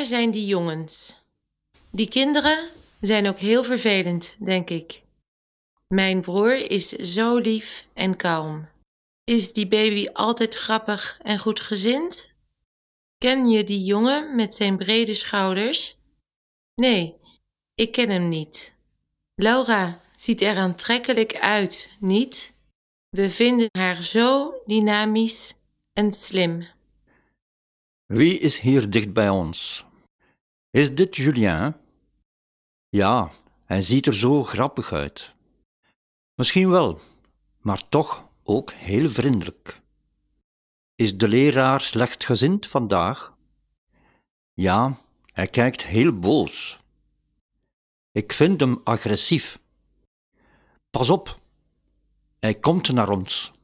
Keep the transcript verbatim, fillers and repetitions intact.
Waar zijn die jongens? Die kinderen zijn ook heel vervelend, denk ik. Mijn broer is zo lief en kalm. Is die baby altijd grappig en goedgezind? Ken je die jongen met zijn brede schouders? Nee, ik ken hem niet. Laura ziet er aantrekkelijk uit, niet? We vinden haar zo dynamisch en slim. Wie is hier dicht bij ons? Is dit Julien? Ja, hij ziet er zo grappig uit. Misschien wel, maar toch ook heel vriendelijk. Is de leraar slechtgezind vandaag? Ja, hij kijkt heel boos. Ik vind hem agressief. Pas op, hij komt naar ons.